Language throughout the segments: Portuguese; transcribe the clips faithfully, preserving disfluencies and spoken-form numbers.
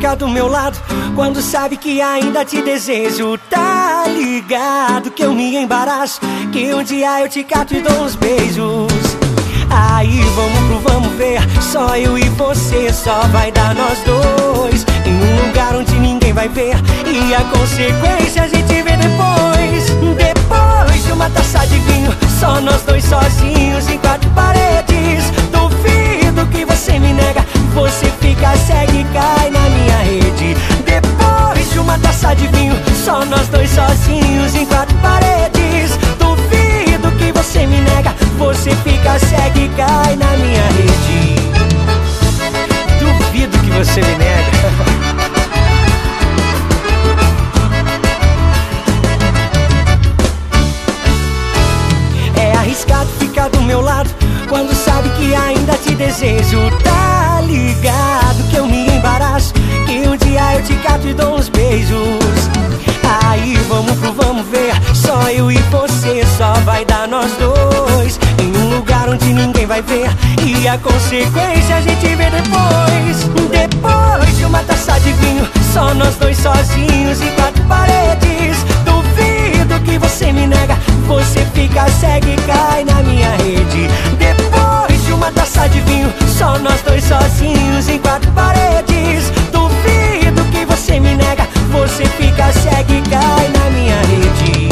fica do meu lado quando sabe que ainda te desejo. Tá ligado que eu me embaraço, que um dia eu te cato e dou uns beijos. Aí vamos pro vamos ver, só eu e você, só vai dar nós dois, em um lugar onde ninguém vai ver, e a consequência a gente vê depois. Depois de uma taça de vinho, só nós dois sozinhos em quatro paredes. Duvido que você me nega, você fica cega e cai na minha rede. Depois de uma taça de vinho, só nós dois sozinhos em quatro paredes. Duvido que você me nega, você fica cega e cai na minha rede. Duvido que você me nega. É arriscado ficar do meu lado quando sabe que ainda te desejo. Tá ligado que eu me embaraço, que um dia eu te cato e dou uns beijos. Aí vamos pro vamos ver, só eu e você, só vai dar nós dois, em um lugar onde ninguém vai ver, e a consequência a gente vê depois. Depois de uma taça de vinho, só nós dois sozinhos em quatro paredes. Duvido que você me nega, você fica cega e cai na minha rede. Depois de uma taça de vinho, só nós dois sozinhos em quatro paredes. Duvido que você me nega, você fica cega e cai na minha rede.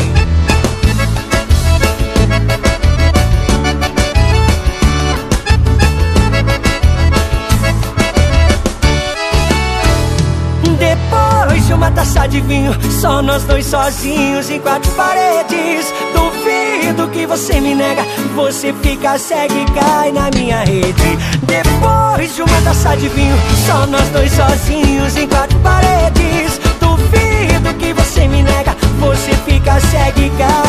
Depois de uma taça de vinho, só nós dois sozinhos em quatro paredes. Duvido que você me nega, você fica cega e cai na minha rede. Depois de uma taça de vinho, só nós dois sozinhos em quatro paredes. Duvido que você me nega, você fica cega e cai